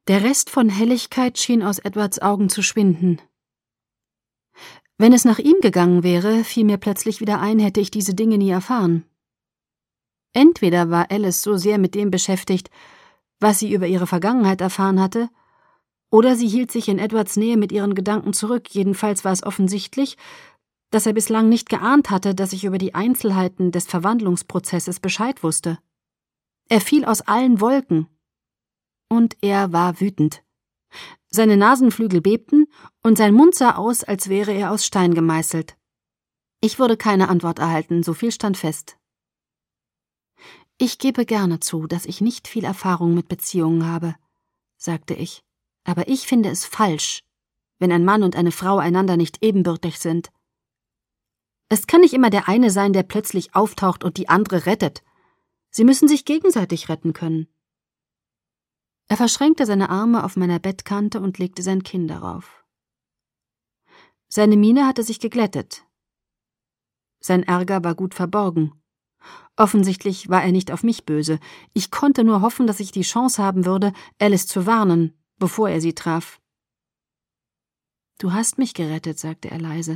Der Rest von Helligkeit schien aus Edwards Augen zu schwinden. Wenn es nach ihm gegangen wäre, fiel mir plötzlich wieder ein, hätte ich diese Dinge nie erfahren. Entweder war Alice so sehr mit dem beschäftigt, was sie über ihre Vergangenheit erfahren hatte, oder sie hielt sich in Edwards Nähe mit ihren Gedanken zurück. Jedenfalls war es offensichtlich, dass er bislang nicht geahnt hatte, dass ich über die Einzelheiten des Verwandlungsprozesses Bescheid wusste. Er fiel aus allen Wolken. Und er war wütend. Seine Nasenflügel bebten und sein Mund sah aus, als wäre er aus Stein gemeißelt. Ich würde keine Antwort erhalten, so viel stand fest. »Ich gebe gerne zu, dass ich nicht viel Erfahrung mit Beziehungen habe«, sagte ich. »Aber ich finde es falsch, wenn ein Mann und eine Frau einander nicht ebenbürtig sind. Es kann nicht immer der eine sein, der plötzlich auftaucht und die andere rettet. Sie müssen sich gegenseitig retten können.« Er verschränkte seine Arme auf meiner Bettkante und legte sein Kinn darauf. Seine Miene hatte sich geglättet. Sein Ärger war gut verborgen. Offensichtlich war er nicht auf mich böse. Ich konnte nur hoffen, dass ich die Chance haben würde, Alice zu warnen, bevor er sie traf. »Du hast mich gerettet«, sagte er leise.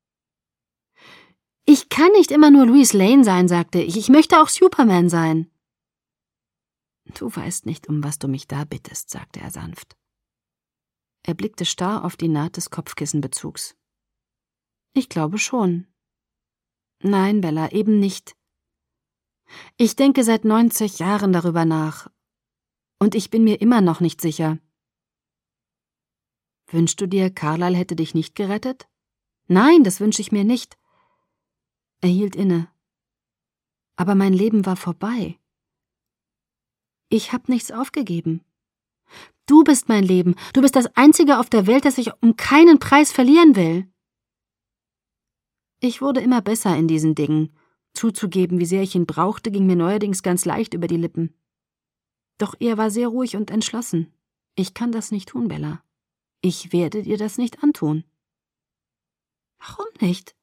»Ich kann nicht immer nur Louise Lane sein«, sagte ich. »Ich möchte auch Superman sein.« »Du weißt nicht, um was du mich da bittest«, sagte er sanft. Er blickte starr auf die Naht des Kopfkissenbezugs. »Ich glaube schon.« »Nein, Bella, eben nicht. Ich denke seit 90 Jahren darüber nach. Und ich bin mir immer noch nicht sicher.« »Wünschst du dir, Carlyle hätte dich nicht gerettet?« »Nein, das wünsche ich mir nicht.« Er hielt inne. »Aber mein Leben war vorbei. Ich habe nichts aufgegeben. Du bist mein Leben. Du bist das Einzige auf der Welt, das ich um keinen Preis verlieren will.« Ich wurde immer besser in diesen Dingen. Zuzugeben, wie sehr ich ihn brauchte, ging mir neuerdings ganz leicht über die Lippen. Doch er war sehr ruhig und entschlossen. »Ich kann das nicht tun, Bella. Ich werde dir das nicht antun.« »Warum nicht?«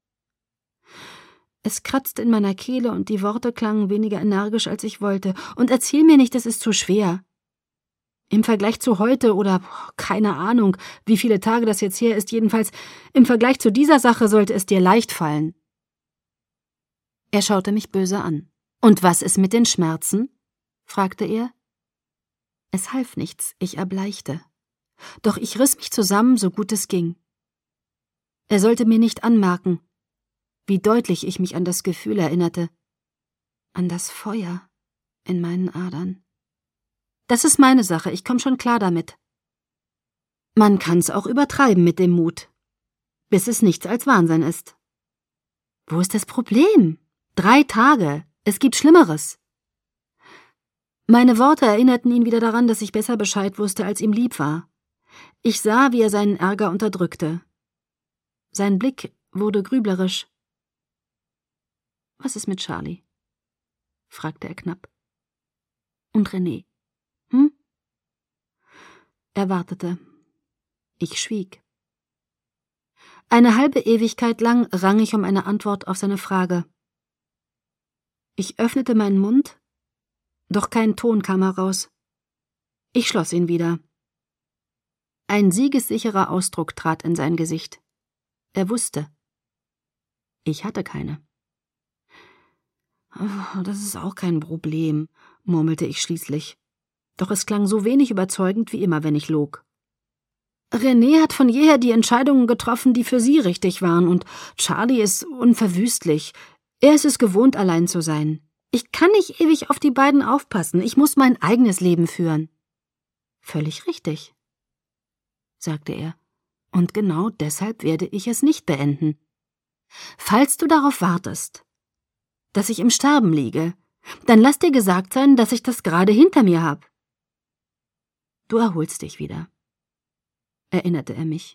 Es kratzte in meiner Kehle und die Worte klangen weniger energisch, als ich wollte. »Und erzähl mir nicht, es ist zu schwer. Im Vergleich zu heute oder keine Ahnung, wie viele Tage das jetzt her ist, jedenfalls im Vergleich zu dieser Sache sollte es dir leicht fallen.« Er schaute mich böse an. »Und was ist mit den Schmerzen?« fragte er. Es half nichts, ich erbleichte. Doch ich riss mich zusammen, so gut es ging. Er sollte mir nicht anmerken, wie deutlich ich mich an das Gefühl erinnerte. An das Feuer in meinen Adern. »Das ist meine Sache, ich komm schon klar damit. Man kann's auch übertreiben mit dem Mut, bis es nichts als Wahnsinn ist. Wo ist das Problem? 3 Tage, es gibt Schlimmeres.« Meine Worte erinnerten ihn wieder daran, dass ich besser Bescheid wusste, als ihm lieb war. Ich sah, wie er seinen Ärger unterdrückte. Sein Blick wurde grüblerisch. »Was ist mit Charlie?« fragte er knapp. »Und René? Hm?« Er wartete. Ich schwieg. Eine halbe Ewigkeit lang rang ich um eine Antwort auf seine Frage. Ich öffnete meinen Mund, doch kein Ton kam heraus. Ich schloss ihn wieder. Ein siegessicherer Ausdruck trat in sein Gesicht. Er wusste. Ich hatte keine. »Oh, das ist auch kein Problem«, murmelte ich schließlich. Doch es klang so wenig überzeugend wie immer, wenn ich log. »René hat von jeher die Entscheidungen getroffen, die für sie richtig waren, und Charlie ist unverwüstlich. Er ist es gewohnt, allein zu sein. Ich kann nicht ewig auf die beiden aufpassen. Ich muss mein eigenes Leben führen.« »Völlig richtig«, sagte er. »Und genau deshalb werde ich es nicht beenden. Falls du darauf wartest, dass ich im Sterben liege, dann lass dir gesagt sein, dass ich das gerade hinter mir habe.« »Du erholst dich wieder«, erinnerte er mich.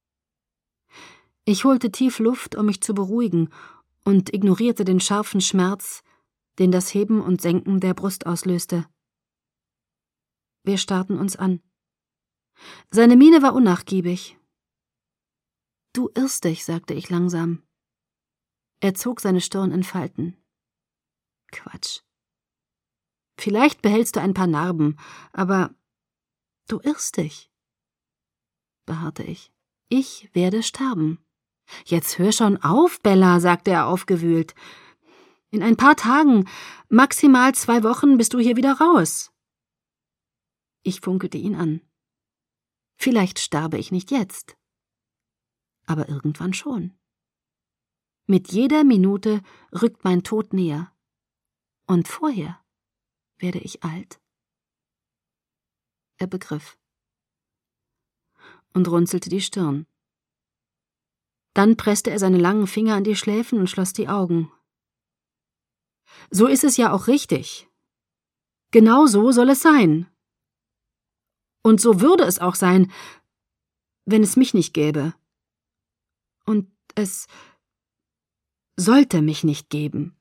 Ich holte tief Luft, um mich zu beruhigen, und ignorierte den scharfen Schmerz, den das Heben und Senken der Brust auslöste. Wir starrten uns an. Seine Miene war unnachgiebig. »Du irrst dich«, sagte ich langsam. Er zog seine Stirn in Falten. »Quatsch. Vielleicht behältst du ein paar Narben, aber Du irrst dich, beharrte ich. Ich werde sterben. Jetzt hör schon auf, Bella, sagte er aufgewühlt. In ein paar Tagen, maximal 2 Wochen, bist du hier wieder raus. Ich funkelte ihn an. Vielleicht sterbe ich nicht jetzt, aber irgendwann schon. Mit jeder Minute rückt mein Tod näher. Und vorher werde ich alt. Er begriff und runzelte die Stirn. Dann presste er seine langen Finger an die Schläfen und schloss die Augen. So ist es ja auch richtig. Genau so soll es sein. Und so würde es auch sein, wenn es mich nicht gäbe. Und es sollte mich nicht geben.